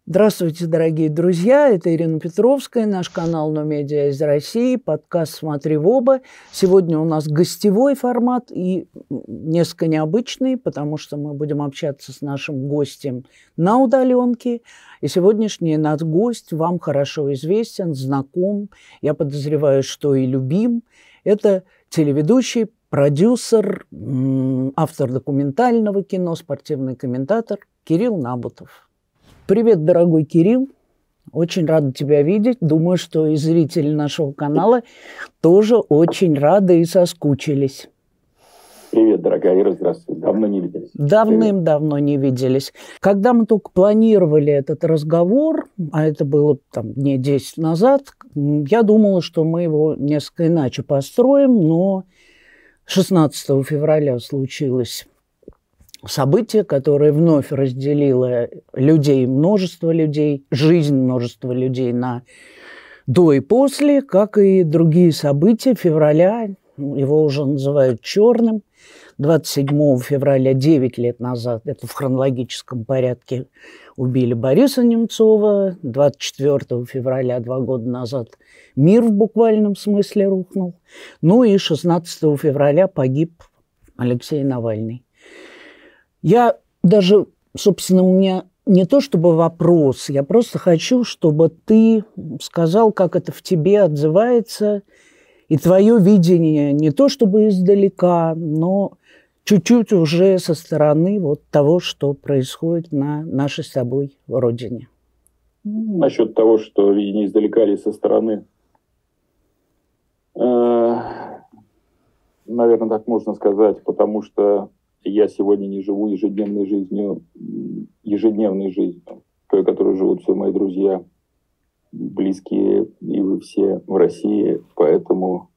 Здравствуйте, дорогие друзья! Это Ирина Петровская, наш канал «Но Медиа из России», подкаст «Смотри в оба». Сегодня у нас гостевой формат и несколько необычный, потому что мы будем общаться с нашим гостем на удаленке. И сегодняшний наш гость вам хорошо известен, знаком, я подозреваю, что и любим. Это телеведущий, продюсер, автор документального кино, спортивный комментатор Кирилл Набутов. Привет, дорогой Кирилл. Очень рада тебя видеть. Думаю, что и зрители нашего канала тоже очень рады и соскучились. Привет, дорогая Ира, здравствуй. Давно не виделись. Давным-давно не виделись. Когда мы только планировали этот разговор, а это было дней 10 назад, я думала, что мы его несколько иначе построим, но 16 февраля случилось событие, которое вновь разделило людей, множество людей, жизнь множества людей на до и после, как и другие события февраля, его уже называют черным. 27 февраля, 9 лет назад, это в хронологическом порядке, убили Бориса Немцова. 24 февраля, 2 года назад, мир в буквальном смысле рухнул. Ну и 16 февраля погиб Алексей Навальный. Я даже, собственно, у меня не то чтобы вопрос, я просто хочу, чтобы ты сказал, как это в тебе отзывается, и твое видение не то чтобы издалека, но чуть-чуть уже со стороны вот того, что происходит на нашей с тобой родине. Насчет того, что и не издалека, или со стороны, наверное, так можно сказать, потому что я сегодня не живу ежедневной жизнью, той, которой живут все мои друзья, близкие, и вы все в России. Поэтому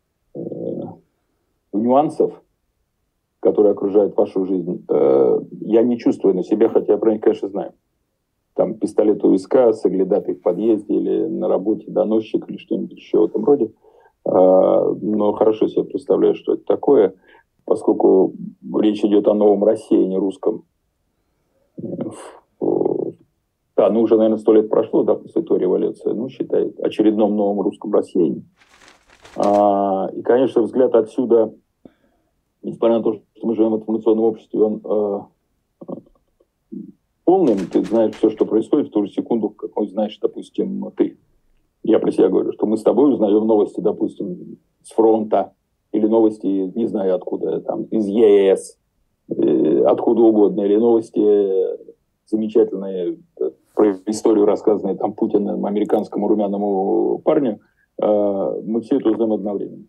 нюансов, которые окружают вашу жизнь, я не чувствую на себе, хотя я про них, конечно, знаю. Там пистолет у виска, соглядатый в подъезде или на работе доносчик или что-нибудь еще в этом роде. Но хорошо себе представляю, что это такое, поскольку речь идет о новом рассеянии русском. Да, уже, наверное, 100 лет прошло, да, после той революции, считай, очередном новом русском рассеянии. И, конечно, взгляд отсюда, несмотря на то, что мы живем в информационном обществе, он полным, ты знаешь все, что происходит в ту же секунду, как знаешь, допустим, ты. Я про себя говорю, что мы с тобой узнаем новости, допустим, с фронта, или новости, не знаю откуда, там, из ЕС, откуда угодно, или новости замечательные, про историю, рассказанные там Путиным, американскому румяному парню, мы все это узнаем одновременно.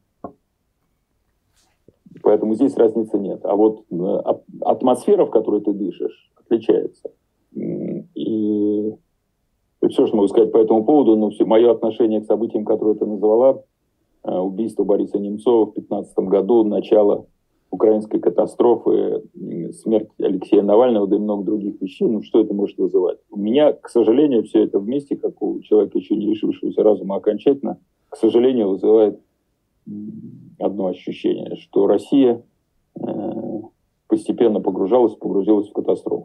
Поэтому здесь разницы нет. А вот атмосфера, в которой ты дышишь, отличается. И все, что могу сказать по этому поводу, мое отношение к событиям, которые ты назвала, убийство Бориса Немцова в 2015 году, начало украинской катастрофы, смерть Алексея Навального, да и много других вещей, что это может вызывать? У меня, к сожалению, все это вместе, как у человека, еще не лишившегося разума окончательно, к сожалению, вызывает одно ощущение, что Россия постепенно погрузилась в катастрофу,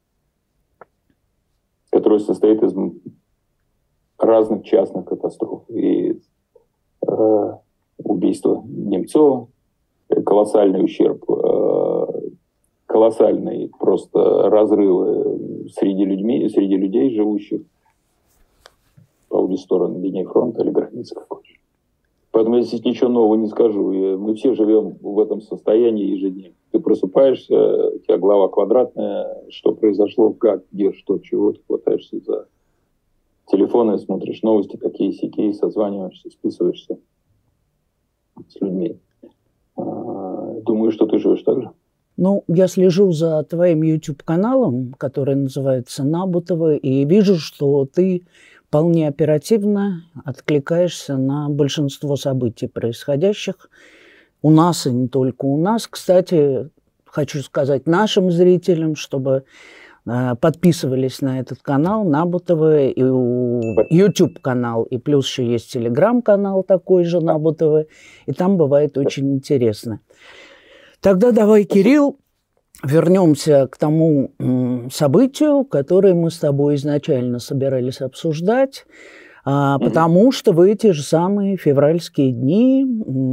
которая состоит из разных частных катастроф. И убийство Немцова, колоссальный ущерб, колоссальные просто разрывы среди людей, живущих по обе стороны линии фронта или границы какой-то. Поэтому я здесь ничего нового не скажу. Мы все живем в этом состоянии ежедневно. Ты просыпаешься, у тебя голова квадратная, что произошло, как, где, что, чего, ты хватаешься за телефон и смотришь новости, такие-сякие, созваниваешься, списываешься с людьми. Думаю, что ты живешь так же. Я слежу за твоим YouTube-каналом, который называется «Набутова», и вижу, что ты вполне оперативно откликаешься на большинство событий, происходящих у нас и не только у нас. Кстати, хочу сказать нашим зрителям, чтобы подписывались на этот канал Набутова, и YouTube-канал, и плюс еще есть Telegram-канал такой же Набутова, и там бывает очень интересно. Тогда давай, Кирилл, вернемся к тому событию, которое мы с тобой изначально собирались обсуждать, потому что в эти же самые февральские дни,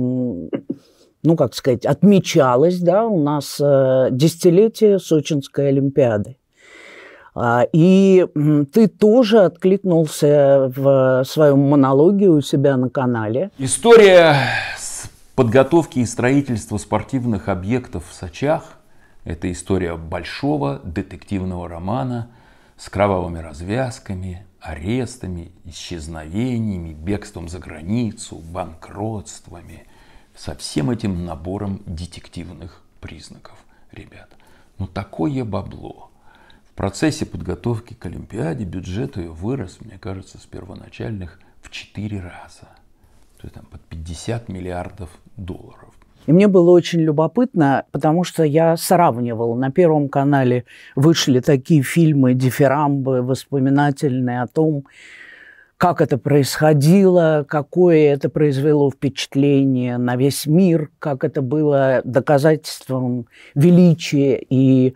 ну, как сказать, отмечалось, да, у нас десятилетие Сочинской Олимпиады. И ты тоже откликнулся в своем монологе у себя на канале. История подготовки и строительства спортивных объектов в Сочах – это история большого детективного романа с кровавыми развязками, арестами, исчезновениями, бегством за границу, банкротствами, со всем этим набором детективных признаков, ребят. Ну такое бабло. В процессе подготовки к Олимпиаде бюджет ее вырос, мне кажется, с первоначальных в 4 раза. То есть там под 50 миллиардов долларов. И мне было очень любопытно, потому что я сравнивала. На Первом канале вышли такие фильмы, дифирамбы, воспоминательные о том, как это происходило, какое это произвело впечатление на весь мир, как это было доказательством величия и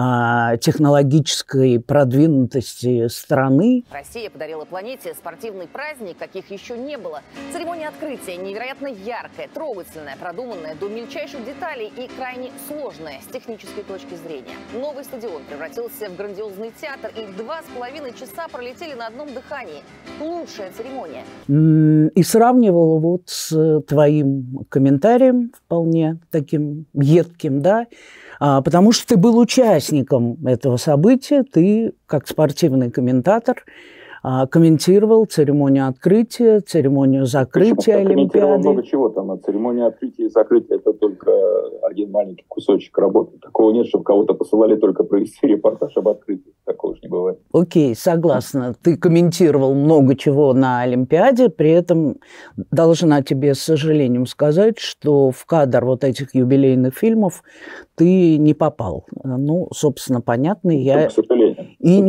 технологической продвинутости страны. Россия подарила планете спортивный праздник, каких еще не было. Церемония открытия невероятно яркая, трогательная, продуманная до мельчайших деталей и крайне сложная с технической точки зрения. Новый стадион превратился в грандиозный театр, и 2,5 часа пролетели на одном дыхании. Лучшая церемония. И сравнивала вот с твоим комментарием, вполне таким едким, да, потому что ты был участником этого события, ты, как спортивный комментатор, комментировал церемонию открытия, церемонию закрытия Олимпиады. Много чего там. Церемония открытия и закрытия – это только один маленький кусочек работы. Такого нет, чтобы кого-то посылали только провести репортаж об открытии. Такого уж не бывает. Окей, согласна. Ты комментировал много чего на Олимпиаде, при этом должна тебе с сожалением сказать, что в кадр вот этих юбилейных фильмов ты не попал. Ну, собственно, понятно, я к сожалению.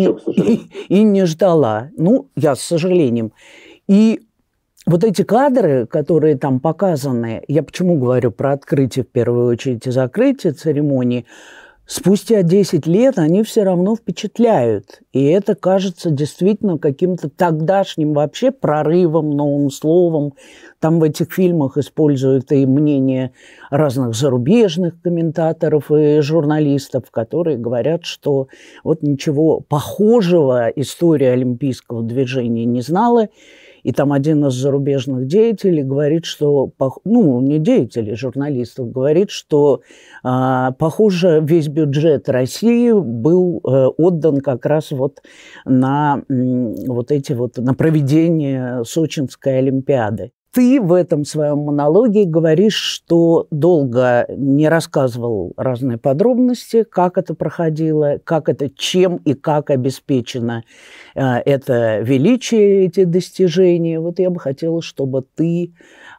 И не ждала. Ну, я с сожалением. И вот эти кадры, которые там показаны, я почему говорю про открытие в первую очередь и закрытие церемонии, спустя 10 лет они все равно впечатляют. И это кажется действительно каким-то тогдашним вообще прорывом, новым словом. Там в этих фильмах используют и мнение разных зарубежных комментаторов и журналистов, которые говорят, что вот ничего похожего история олимпийского движения не знала. И там один из зарубежных деятелей говорит, что, ну, не деятелей, журналистов, говорит, что, похоже, весь бюджет России был отдан как раз вот на вот эти вот, на проведение Сочинской Олимпиады. Ты в этом своем монологе говоришь, что долго не рассказывал разные подробности, как это проходило, как это, чем и как обеспечено это величие, эти достижения. Вот я бы хотела, чтобы ты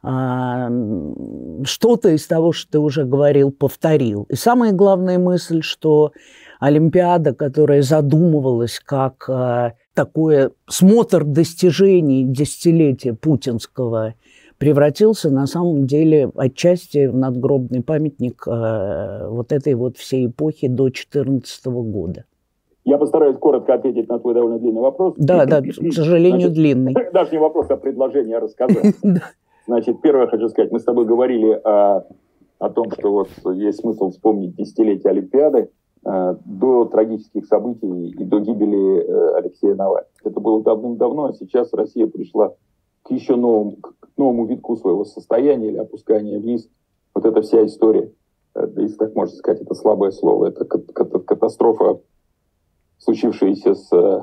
что-то из того, что ты уже говорил, повторил. И самая главная мысль, что Олимпиада, которая задумывалась как такой смотр достижений десятилетия путинского, превратился на самом деле отчасти в надгробный памятник вот этой вот всей эпохи до 2014 года. Я постараюсь коротко ответить на твой довольно длинный вопрос. Да, к сожалению, длинный. Даже не вопрос, а предложение рассказать. Значит, первое хочу сказать, мы с тобой говорили о том, что вот есть смысл вспомнить десятилетие Олимпиады до трагических событий и до гибели Алексея Навального. Это было давным-давно, а сейчас Россия пришла к еще новому витку своего состояния или опускания вниз. Вот эта вся история, если так можно сказать, это слабое слово, это катастрофа, случившаяся с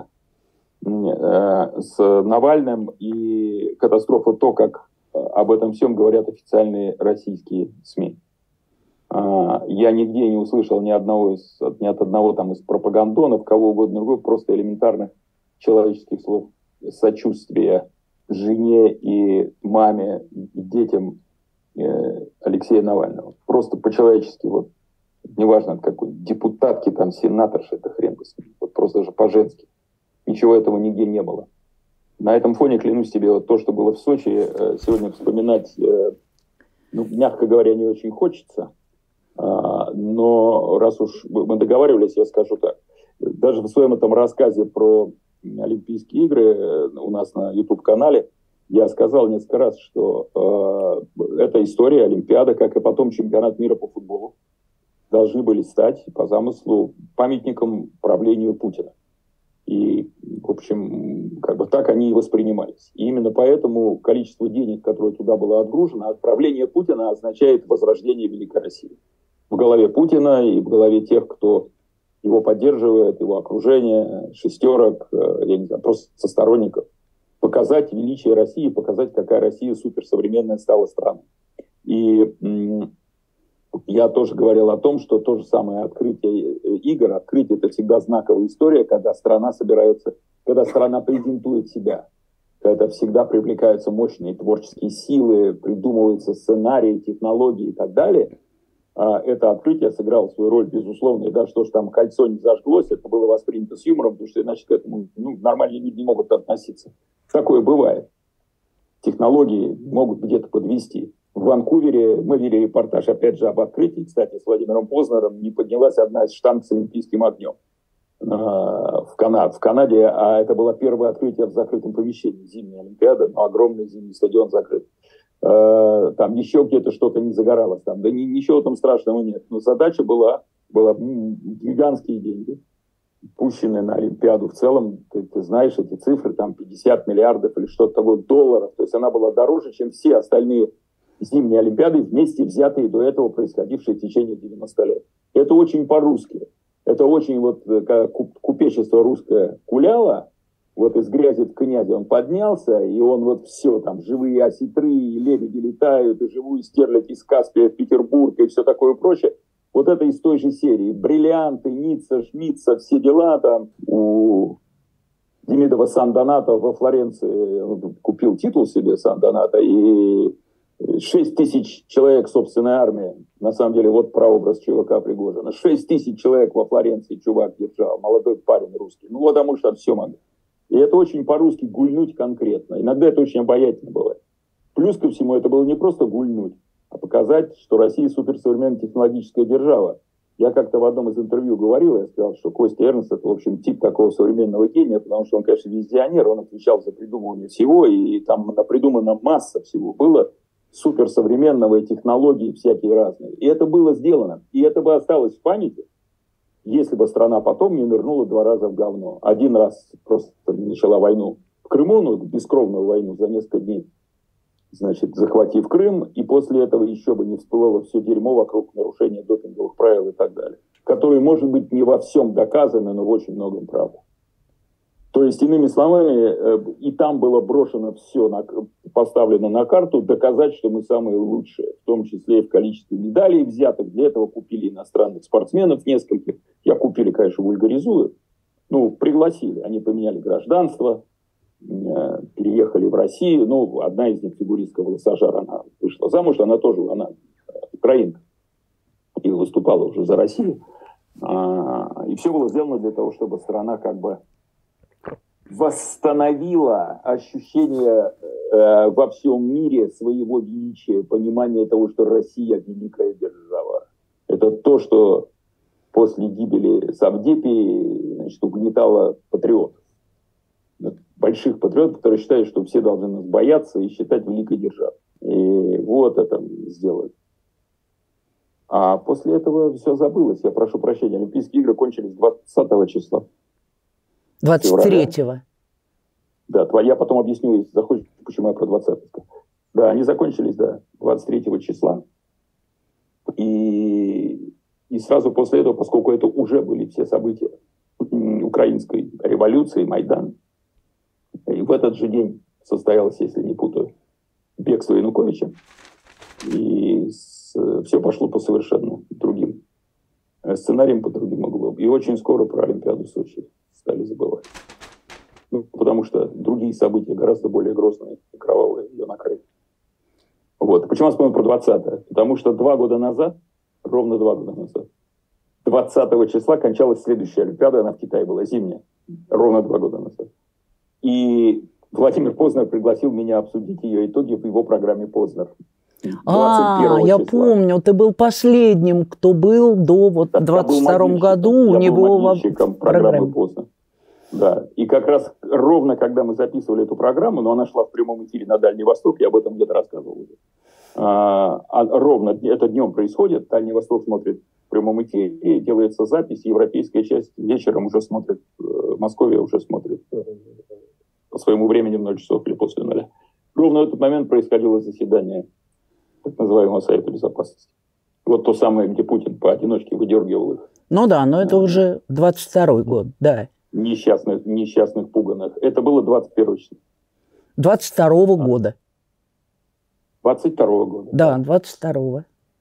Навальным, и катастрофа то, как об этом всем говорят официальные российские СМИ. Я нигде не услышал ни от одного там из пропагандонов, кого угодно другого, просто элементарных человеческих слов сочувствия жене и маме, и детям Алексея Навального. Просто по-человечески, вот, неважно от какой депутатки, там, сенаторши, это хрен бы с ним, вот просто же по-женски. Ничего этого нигде не было. На этом фоне, клянусь тебе, вот то, что было в Сочи, сегодня вспоминать, ну, мягко говоря, не очень хочется. Но раз уж мы договаривались, я скажу так. Даже в своем этом рассказе про Олимпийские игры у нас на YouTube-канале я сказал несколько раз, что эта история, Олимпиада, как и потом чемпионат мира по футболу, должны были стать по замыслу памятником правлению Путина. И, в общем, как бы так они и воспринимались. И именно поэтому количество денег, которое туда было отгружено, отправление Путина означает возрождение Великой России. В голове Путина и в голове тех, кто его поддерживает, его окружение, шестерок, я не знаю, просто со сторонников. Показать величие России, показать, какая Россия суперсовременная стала страной. И я тоже говорил о том, что то же самое открытие игр, открытие — это всегда знаковая история, когда страна собирается, когда страна презентует себя, когда всегда привлекаются мощные творческие силы, придумываются сценарии, технологии и так далее. Это открытие сыграло свою роль, безусловно, и даже то, что там кольцо не зажглось, это было воспринято с юмором, потому что иначе к этому нормально не могут относиться. Такое бывает. Технологии могут где-то подвести. В Ванкувере мы вели репортаж, опять же, об открытии. Кстати, с Владимиром Познером не поднялась одна из штанг с олимпийским огнем в Канаде. А это было первое открытие в закрытом помещении. Зимняя Олимпиада, но огромный зимний стадион закрыт. Там еще где-то что-то не загоралось. Там, да ничего там страшного нет. Но задача была гигантские деньги, пущенные на Олимпиаду в целом. Ты знаешь эти цифры, там 50 миллиардов или что-то такое долларов. То есть она была дороже, чем все остальные зимние Олимпиады, вместе взятые до этого, происходившие в течение 90 лет. Это очень по-русски. Это очень вот как купечество русское гуляло, вот из грязи в князи он поднялся, и он вот все, там живые осетры, и лебеди летают, и живую стерлядь из Каспия в Петербург, и все такое прочее. Вот это из той же серии. Бриллианты, Ницца, Шмидца, все дела там. У Демидова Сан-Донато во Флоренции, он купил титул себе Сан-Донато, и 6 тысяч человек собственной армии. На самом деле, вот прообраз чувака Пригожина. 6 тысяч человек во Флоренции чувак держал, молодой парень русский. Ну, потому что все могли. И это очень по-русски гульнуть конкретно. Иногда это очень обаятельно бывает. Плюс ко всему, это было не просто гульнуть, а показать, что Россия суперсовременная технологическая держава. Я как-то в одном из интервью говорил, я сказал, что Костя Эрнст — это, в общем, тип такого современного гения, потому что он, конечно, визионер, он отвечал за придумывание всего, и там придумана масса всего. Было суперсовременного, и технологии всякие разные. И это было сделано. И это бы осталось в памяти, если бы страна потом не нырнула 2 раза в говно. 1 раз просто начала войну в Крыму, ну, бескровную войну за несколько дней, значит, захватив Крым, и после этого еще бы не всплыло все дерьмо вокруг нарушения допинговых правил и так далее, которые, может быть, не во всем доказаны, но в очень многом правда. То есть, иными словами, и там было брошено все, поставлено на карту, доказать, что мы самые лучшие, в том числе и в количестве медалей взятых. Для этого купили иностранных спортсменов нескольких. Я купили, конечно, вульгаризую. Ну, пригласили. Они поменяли гражданство, переехали в Россию. Ну, одна из них, фигуристка Волосожар, она вышла замуж, она тоже, она украинка. И выступала уже за Россию. И все было сделано для того, чтобы страна как бы восстановила ощущение во всем мире своего величия, понимание того, что Россия великая держава. Это то, что после гибели Савдепии, значит, угнетало патриотов. Больших патриотов, которые считают, что все должны нас бояться и считать великой державой. И вот это сделали. А после этого все забылось. Я прошу прощения. Олимпийские игры кончились 20 числа. 23-го. Да, я потом объясню, если захочешь, почему я про 20-го сказал. Да, они закончились, да, 23 числа. И сразу после этого, поскольку это уже были все события украинской революции, Майдан, и в этот же день состоялось, если не путаю, бегство Януковича. И все пошло по совершенно другим сценариям, по другим углам. И очень скоро про Олимпиаду в Сочи стали забывать. Ну, потому что другие события гораздо более грозные и кровавые ее накрыли. Вот. Почему я вспомнил про 20-е? Потому что 2 года назад, ровно 2 года назад, 20 числа кончалась следующая Олимпиада, она в Китае была зимняя, ровно 2 года назад. И Владимир Познер пригласил меня обсудить ее итоги в его программе «Познер». Я помню, ты был последним, кто был до вот 22-м году у него в программе «Поздно». Да, и как раз ровно когда мы записывали эту программу, но она шла в прямом эфире на Дальний Восток, я об этом где-то рассказывал уже. Ровно это днем происходит, Дальний Восток смотрит в прямом эфире, делается запись, европейская часть вечером уже смотрит, Московия уже смотрит по своему времени в 0 часов или после 0. Ровно в этот момент происходило заседание так называемого Совета Безопасности. Вот то самое, где Путин поодиночке выдергивал их. Ну да, но это уже 22-й год, да. Несчастных пуганых. Это было 21 числа. 22-го года. 22-го года. Да, 22-го.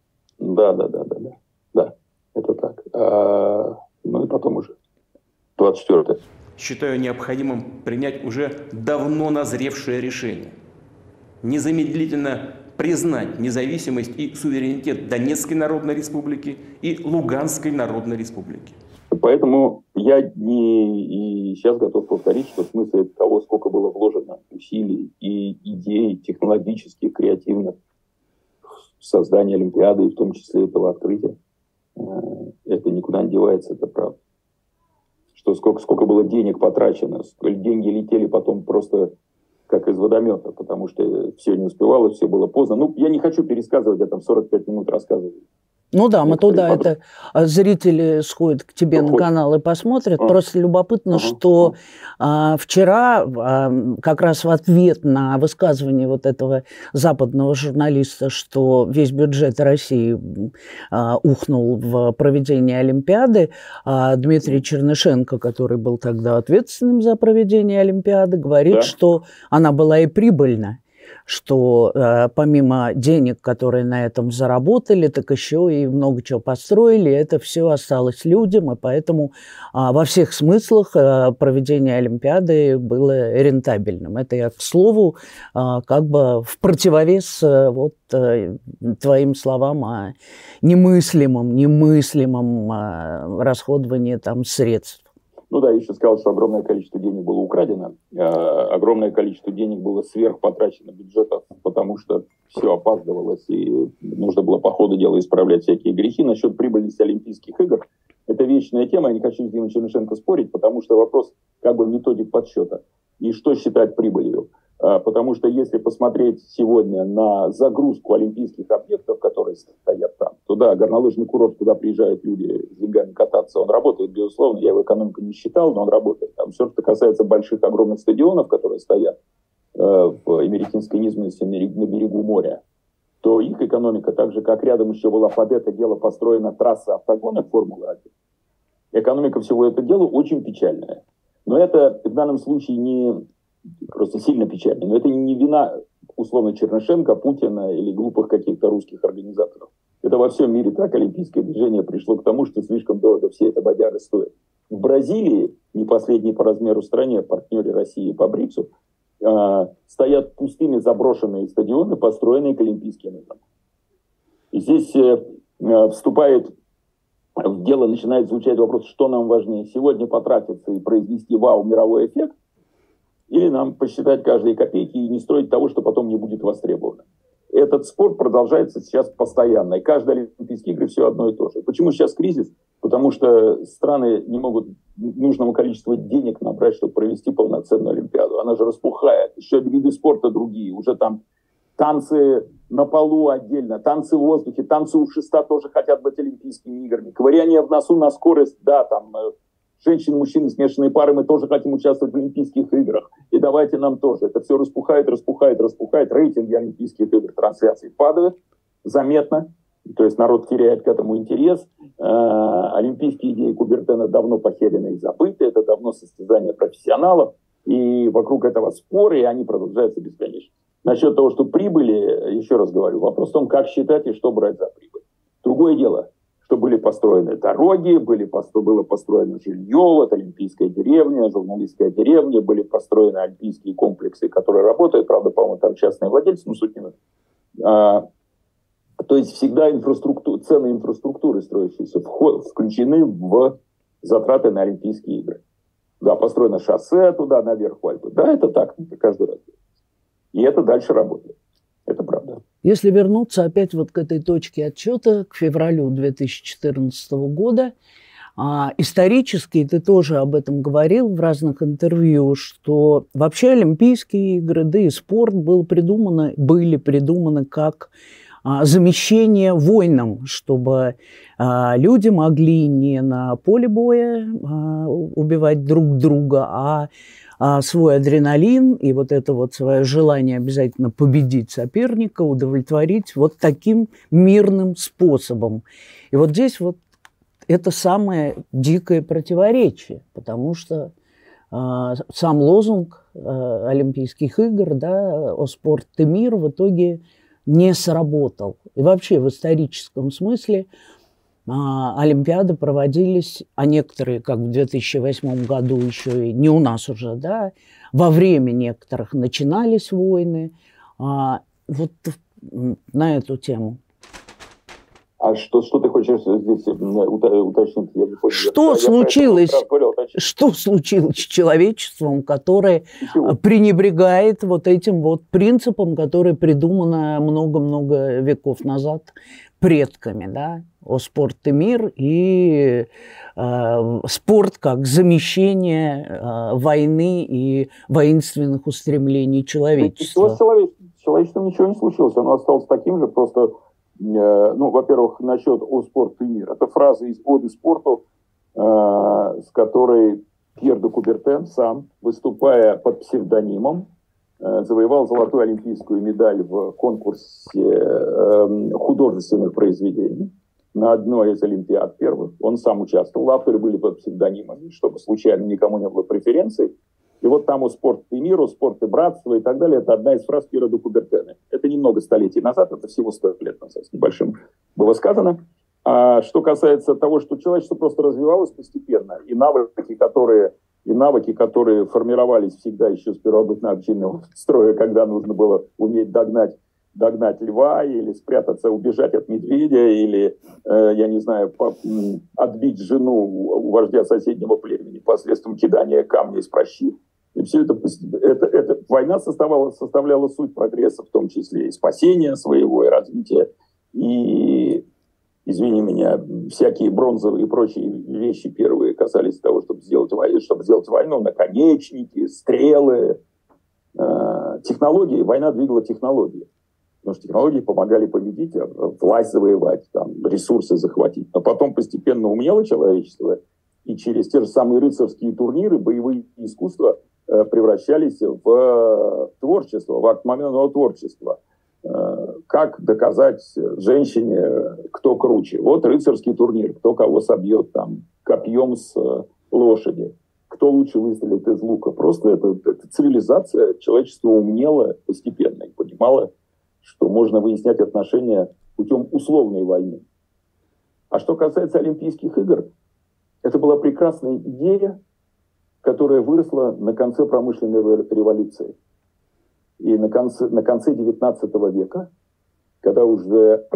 Да, это так. Ну и потом уже 24-й. Считаю необходимым принять уже давно назревшее решение. Незамедлительно признать независимость и суверенитет Донецкой Народной Республики и Луганской Народной Республики. Поэтому я и сейчас готов повторить, что в смысле того, сколько было вложено усилий и идей технологических, креативных в создание Олимпиады, и в том числе этого открытия, это никуда не девается, это правда. Что сколько было денег потрачено, деньги летели потом просто как из водомета, потому что все не успевалось, все было поздно. Ну, я не хочу пересказывать, я там 45 минут рассказываю. Ну да, мы туда, это зрители сходят к тебе на канал и посмотрят. Просто любопытно, что вчера как раз в ответ на высказывание вот этого западного журналиста, что весь бюджет России ухнул в проведение Олимпиады, Дмитрий Чернышенко, который был тогда ответственным за проведение Олимпиады, говорит, что она была и прибыльна. Что помимо денег, которые на этом заработали, так еще и много чего построили, это все осталось людям, и поэтому во всех смыслах проведение Олимпиады было рентабельным. Это я, к слову, как бы в противовес вот твоим словам о немыслимом расходовании там средств. Ну да, я еще сказал, что огромное количество денег было украдено, огромное количество денег было сверхпотрачено бюджетов, потому что все опаздывалось, и нужно было по ходу дела исправлять всякие грехи. Насчет прибыльности Олимпийских игр, это вечная тема, я не хочу с Димой Чернышенко спорить, потому что вопрос как бы методик подсчета и что считать прибылью. Потому что если посмотреть сегодня на загрузку олимпийских объектов, которые стоят там, то да, горнолыжный курорт, куда приезжают люди с деньгами кататься, он работает, безусловно, я его экономику не считал, но он работает. Там все, что касается больших, огромных стадионов, которые стоят в Эмеретинской низменности на берегу моря, то их экономика, так же как рядом еще была под это дело построена трасса автогона Формулы-1, экономика всего этого дела очень печальная. Но это в данном случае не... просто сильно печально. Но это не вина, условно, Чернышенко, Путина или глупых каких-то русских организаторов. Это во всем мире так олимпийское движение пришло к тому, что слишком дорого все это бодяга стоит. В Бразилии, не последней по размеру стране, партнере России по БРИКСу, стоят пустыми заброшенные стадионы, построенные к Олимпийским играм. И здесь вступает в дело, начинает звучать вопрос, что нам важнее, сегодня потратиться и произвести вау-мировой эффект, или нам посчитать каждые копейки и не строить того, что потом не будет востребовано. Этот спор продолжается сейчас постоянно. И каждые Олимпийские игры все одно и то же. Почему сейчас кризис? Потому что страны не могут нужного количества денег набрать, чтобы провести полноценную Олимпиаду. Она же распухает. Еще виды спорта другие. Уже там танцы на полу отдельно, танцы в воздухе, танцы у шеста тоже хотят быть Олимпийскими играми. Ковыряние в носу на скорость, да, там... Женщины, мужчины, смешанные пары, мы тоже хотим участвовать в Олимпийских играх. И давайте нам тоже. Это все распухает. Рейтинги Олимпийских игр, трансляций падают заметно. То есть народ теряет к этому интерес. Олимпийские идеи Кубертена давно похерены и забыты. Это давно состязание профессионалов. И вокруг этого споры, и они продолжаются бесконечно. Насчет того, что прибыли, еще раз говорю, вопрос в том, как считать и что брать за прибыль. Другое дело, что были построены дороги, было построено жилье, вот Олимпийская деревня, журналистская деревня, были построены олимпийские комплексы, которые работают, правда, по-моему, там частные владельцы, но суть не в этом. То есть всегда цены инфраструктуры, строящиеся, включены в затраты на Олимпийские игры. Да, построено шоссе туда, наверх в Альпы. Да, это так, это каждый раз. И это дальше работает. Это правда. Если вернуться опять вот к этой точке отсчета, к февралю 2014 года, исторически, ты тоже об этом говорил в разных интервью, что вообще Олимпийские игры, да и спорт были придуманы как замещение войнам, чтобы люди могли не на поле боя убивать друг друга, а свой адреналин и вот это вот свое желание обязательно победить соперника удовлетворить вот таким мирным способом. И вот здесь вот это самое дикое противоречие, потому что сам лозунг Олимпийских игр, да, «О спорт и мир» в итоге не сработал. И вообще в историческом смысле Олимпиады проводились, а некоторые, как в 2008 году, еще и не у нас уже, да, во время некоторых начинались войны. Вот на эту тему. А что ты хочешь здесь уточнить? Я не понял. Что случилось с человечеством, которое пренебрегает вот этим вот принципом, который придумано много-много веков назад предками, да? О спорт и мир и спорт как замещение войны и воинственных устремлений человечества. С человечеством ничего не случилось, оно осталось таким же, просто, во-первых, насчет «О спорт и мир». Это фраза из «Оды спорту», с которой Пьер де Кубертен сам, выступая под псевдонимом, завоевал золотую олимпийскую медаль в конкурсе художественных произведений на одной из олимпиад первых. Он сам участвовал, авторы были под псевдонимами, чтобы случайно никому не было преференций. И вот там «О спорт и мир», «О спорт и братство» и так далее, это одна из фраз Пьера де Кубертена. Это немного столетий назад, это всего 100 лет назад с небольшим было сказано. А что касается того, что человечество просто развивалось постепенно, и навыки, которые формировались всегда еще с первобытно-общинного строя, когда нужно было уметь догнать льва или спрятаться, убежать от медведя, или, отбить жену у вождя соседнего племени посредством кидания камня из прощи. И все это война составляла суть прогресса, в том числе и спасения своего, и развития. И, извини меня, всякие бронзовые и прочие вещи первые касались того, чтобы сделать войну, наконечники, стрелы, технологии. Война двигала технологии. Потому что технологии помогали победить, власть завоевать, ресурсы захватить. Но потом постепенно умнело человечество, и через те же самые рыцарские турниры боевые искусства превращались в творчество, в акт моментного творчества. Как доказать женщине, кто круче? Вот рыцарский турнир, кто кого собьет копьем с лошади, кто лучше выстрелит из лука. Просто это цивилизация, человечество умнело постепенно и понимало, что можно выяснять отношения путем условной войны. А что касается Олимпийских игр, это была прекрасная идея, которая выросла на конце промышленной революции. И на конце XIX века, когда уже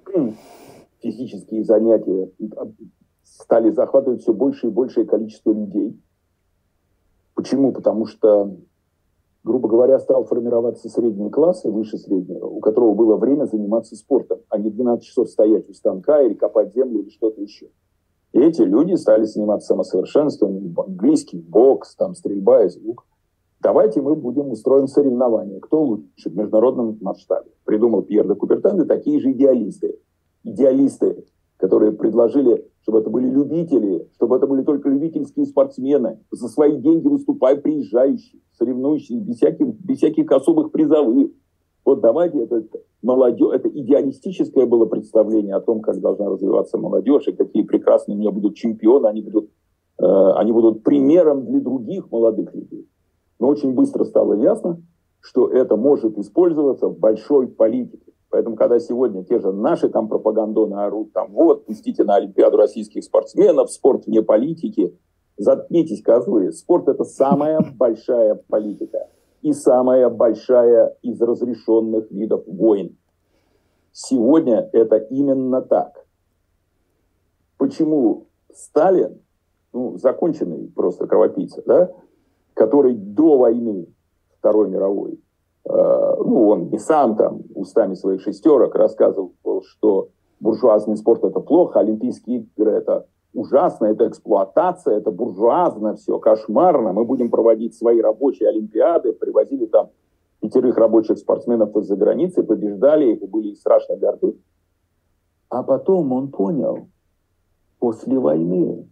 физические занятия стали захватывать все больше и большее количество людей. Почему? Потому что, грубо говоря, стал формироваться средний класс и выше среднего, у которого было время заниматься спортом, а не 12 часов стоять у станка или копать землю или что-то еще. И эти люди стали заниматься самосовершенствованием, английский, бокс, стрельба из лука. Давайте мы устроим соревнования, кто лучше в международном масштабе. Придумал Пьер де Кубертен и такие же идеалисты. Идеалисты, которые предложили, чтобы это были любители, чтобы это были только любительские спортсмены, за свои деньги приезжающие, соревнующие, без всяких особых призовых. Вот давайте это идеалистическое было представление о том, как должна развиваться молодежь, и какие прекрасные у нее будут чемпионы, они будут примером для других молодых людей. Но очень быстро стало ясно, что это может использоваться в большой политике. Поэтому, когда сегодня те же наши пропагандоны орут, пустите на Олимпиаду российских спортсменов, спорт вне политики, заткнитесь, козлы. Спорт — это самая большая политика и самая большая из разрешенных видов войн. Сегодня это именно так. Почему Сталин, законченный просто кровопийца, да, который до войны Второй мировой он не сам там устами своих шестерок рассказывал, что буржуазный спорт это плохо, Олимпийские игры это ужасно, это эксплуатация, это буржуазно, все кошмарно, мы будем проводить свои рабочие олимпиады, привозили там 5 рабочих спортсменов из-за границы, побеждали их и были страшно горды. А потом он понял, после войны,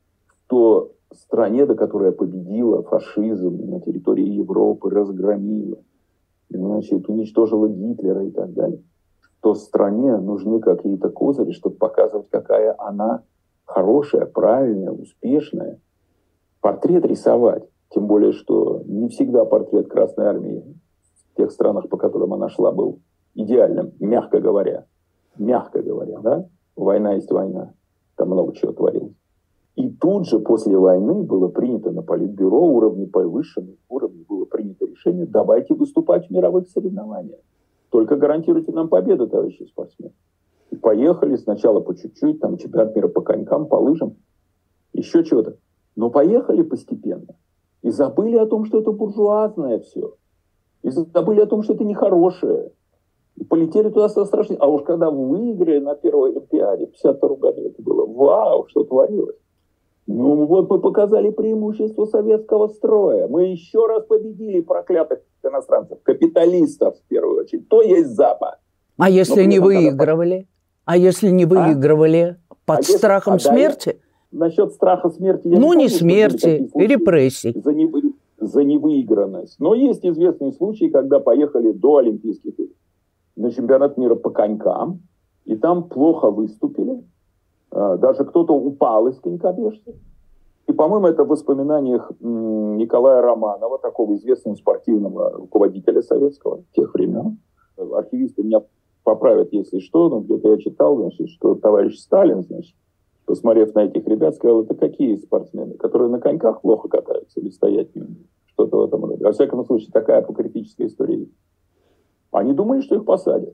что стране, до которой победила фашизм на территории Европы, разгромила, значит, уничтожила Гитлера и так далее, что стране нужны какие-то козыри, чтобы показывать, какая она хорошая, правильная, успешная. Портрет рисовать, тем более, что не всегда портрет Красной Армии в тех странах, по которым она шла, был идеальным, мягко говоря. Мягко говоря, да? Война есть война. Там много чего творилось. И тут же после войны было принято на политбюро уровне повышенном уровне было принято решение: давайте выступать в мировых соревнованиях. Только гарантируйте нам победу, товарищи спортсмены. И поехали сначала по чуть-чуть, там чемпионат мира по конькам, по лыжам, еще чего-то. Но поехали постепенно. И забыли о том, что это буржуазное все. И забыли о том, что это нехорошее. И полетели туда со страшной... А уж когда выиграли на первой Олимпиаде, в 52 году это было, вау, что творилось. Ну вот мы показали преимущество советского строя. Мы еще раз победили проклятых иностранцев, капиталистов в первую очередь. То есть Запад. А если не выигрывали? А если не выигрывали под страхом смерти? Насчет страха смерти... Ну, не смерти, репрессий. За невыигранность. Но есть известные случаи, когда поехали до Олимпийских игр на чемпионат мира по конькам, и там плохо выступили. Даже кто-то упал из конькобежцев. И, по-моему, это в воспоминаниях Николая Романова, такого известного спортивного руководителя советского тех времен. Архивисты меня поправят, если что, но где-то я читал, значит, что товарищ Сталин, значит, посмотрев на этих ребят, сказал: это какие спортсмены, которые на коньках плохо катаются или стоять не умеют? Что-то в этом роде. Во всяком случае, такая апокрифическая история есть. Они думали, что их посадят.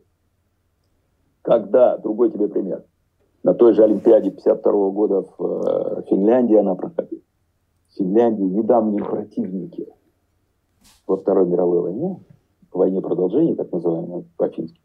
Когда, другой тебе пример, на той же Олимпиаде 52 года в Финляндии она проходила. В Финляндии недавние противники во Второй мировой войне, в войне продолжения, так называемой, по-фински,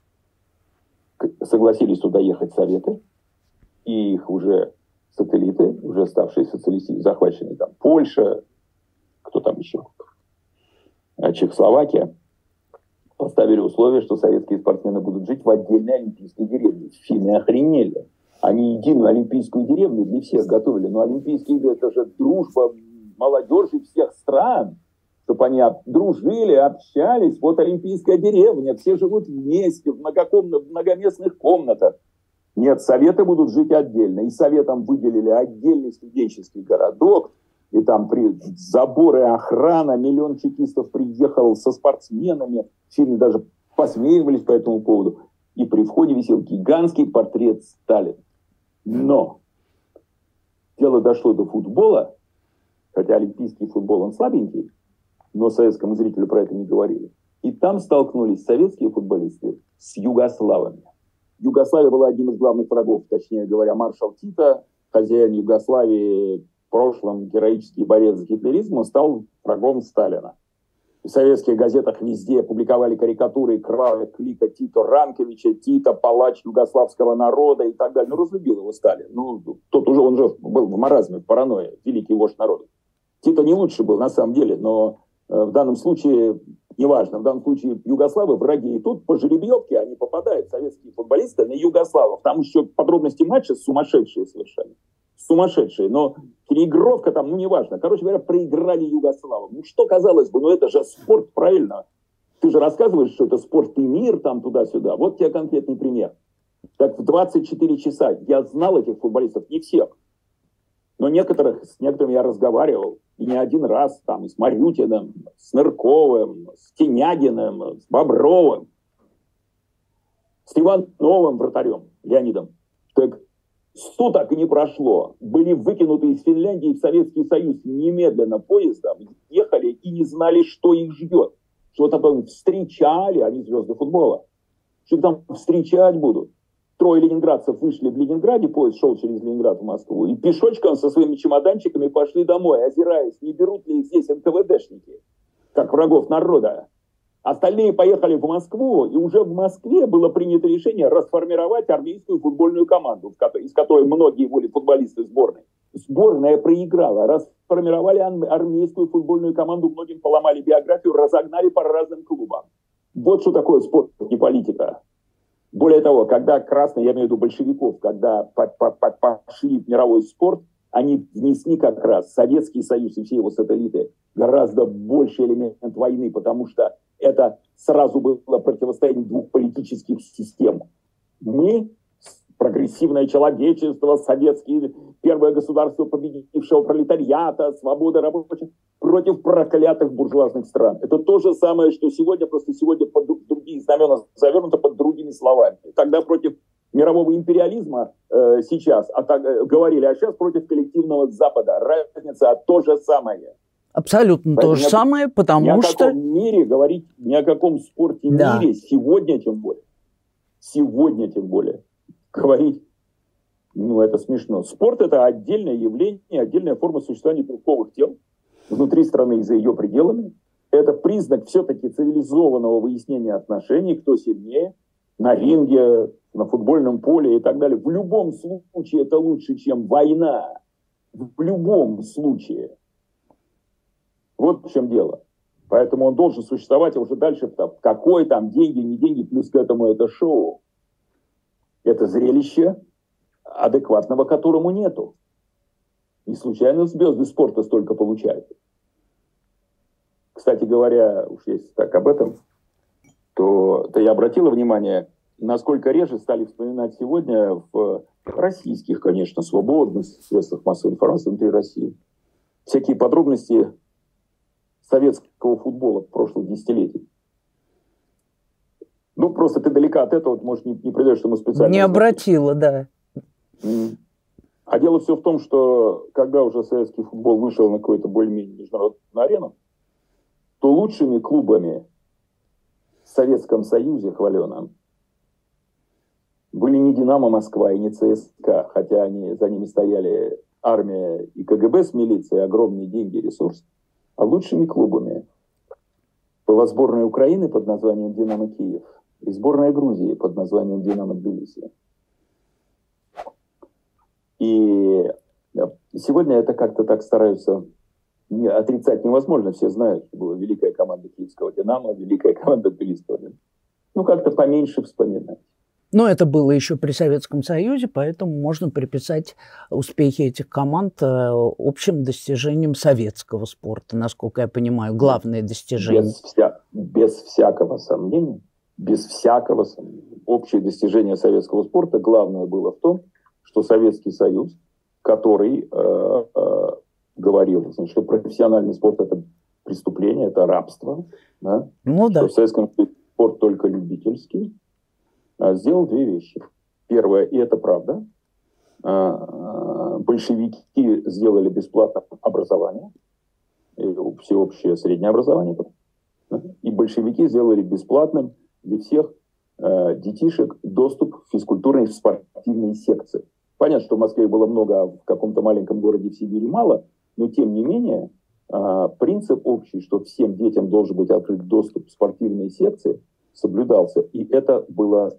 согласились туда ехать Советы, и их уже сателлиты, уже ставшие социалистами, захваченные там Польша, кто там еще, Чехословакия, поставили условие, что советские спортсмены будут жить в отдельной олимпийской деревне. Финны охренели. Они единую олимпийскую деревню для всех готовили. Но Олимпийские игры — это же дружба молодежи всех стран. Чтобы они дружили, общались. Вот олимпийская деревня. Все живут вместе в многоместных комнатах. Нет, советы будут жить отдельно. И советам выделили отдельный студенческий городок. И там заборы, охрана, 1 миллион чекистов приехал со спортсменами. Финны даже посмеивались по этому поводу. И при входе висел гигантский портрет Сталина. Но дело дошло до футбола, хотя олимпийский футбол, он слабенький, но советскому зрителю про это не говорили. И там столкнулись советские футболисты с югославами. Югославия была одним из главных врагов, точнее говоря, маршал Тита, хозяин Югославии, в прошлом героический борец с гитлеризмом, стал врагом Сталина. В советских газетах везде публиковали карикатуры кровавых клика Тито Ранковича, Тита, палач югославского народа и так далее. Ну, разлюбил его Сталин. Ну, он же был в маразме, в паранойе, великий вождь народа. Тито не лучше был на самом деле, но в данном случае, неважно, в данном случае югославы враги. И тут по жеребьевке они попадают, советские футболисты, на югославов. Там еще подробности матча сумасшедшие совершенно. Сумасшедшие, но переигровка там, ну, неважно. Короче говоря, проиграли югославам. Ну, что, казалось бы, ну, это же спорт, правильно? Ты же рассказываешь, что это спорт и мир, там, туда-сюда. Вот тебе конкретный пример. Так в 24 часа я знал этих футболистов, не всех. Но с некоторыми я разговаривал. И не один раз, там, и с Марютиным, с Нырковым, с Тенягиным, с Бобровым, с Ивановым, вратарем, Леонидом. Так суток не прошло. Были выкинуты из Финляндии в Советский Союз немедленно поездом, ехали и не знали, что их ждет. Что там встречали, они звезды футбола. Что там встречать будут. 3 ленинградцев вышли в Ленинграде, поезд шел через Ленинград в Москву, и пешочком со своими чемоданчиками пошли домой, озираясь, не берут ли их здесь НКВДшники, как врагов народа. Остальные поехали в Москву, и уже в Москве было принято решение расформировать армейскую футбольную команду, из которой многие были футболисты сборной. Сборная проиграла, расформировали армейскую футбольную команду, многим поломали биографию, разогнали по разным клубам. Вот что такое спорт, не политика. Более того, когда красные, я имею в виду большевиков, когда пошли в мировой спорт, они внесли как раз Советский Союз и все его сателлиты гораздо больший элемент войны, потому что это сразу было противостояние двух политических систем. Мы, прогрессивное человечество, советские, первое государство победившего пролетариата, свобода рабочих, против проклятых буржуазных стран. Это то же самое, что сегодня, просто сегодня под другие знамена завернуто под другими словами. Тогда против мирового империализма сейчас говорили, а сейчас против коллективного Запада. Разница то же самое. Абсолютно то же самое, потому что... Ни о каком мире говорить, ни о каком спорте мире сегодня тем более говорить, это смешно. Спорт — это отдельное явление, отдельная форма существования белковых тел внутри страны и за ее пределами. Это признак все-таки цивилизованного выяснения отношений, кто сильнее, на ринге, на футбольном поле и так далее. В любом случае это лучше, чем война. В любом случае. Вот в чем дело. Поэтому он должен существовать, а уже дальше какой там деньги, не деньги, плюс к этому это шоу. Это зрелище, адекватного которому нету. Не случайно звезды спорта столько получают. Кстати говоря, уж если так об этом, то я обратила внимание, насколько реже стали вспоминать сегодня в российских, конечно, свободных средствах массовой информации внутри России всякие подробности советского футбола прошлых десятилетий. Просто ты далека от этого, может, не придаешь, что мы специально... Не обратила, да. А дело все в том, что когда уже советский футбол вышел на какую-то более-менее международную арену, то лучшими клубами в Советском Союзе, хваленом, были не «Динамо Москва» и не ЦСКА, хотя за ними стояли армия и КГБ с милицией, огромные деньги и ресурсы. А лучшими клубами была сборная Украины под названием «Динамо Киев» и сборная Грузии под названием «Динамо Тбилиси». И сегодня это как-то так стараются отрицать невозможно. Все знают, что была великая команда киевского «Динамо», великая команда тбилисского «Динамо». Как-то поменьше вспоминать. Но это было еще при Советском Союзе, поэтому можно приписать успехи этих команд общим достижениям советского спорта, насколько я понимаю, главное достижение. Без всякого сомнения, общее достижение советского спорта главное было в том, что Советский Союз, который говорил, что профессиональный спорт — это преступление, это рабство, да? Что в Советском Союзе спорт только любительский, сделал две вещи. Первое, и это правда, большевики сделали бесплатное образование, всеобщее среднее образование, и большевики сделали бесплатным для всех детишек доступ к физкультурной спортивной секции. Понятно, что в Москве было много, а в каком-то маленьком городе в Сибири мало, но тем не менее принцип общий, что всем детям должен быть открыт доступ к спортивной секции, соблюдался. И это был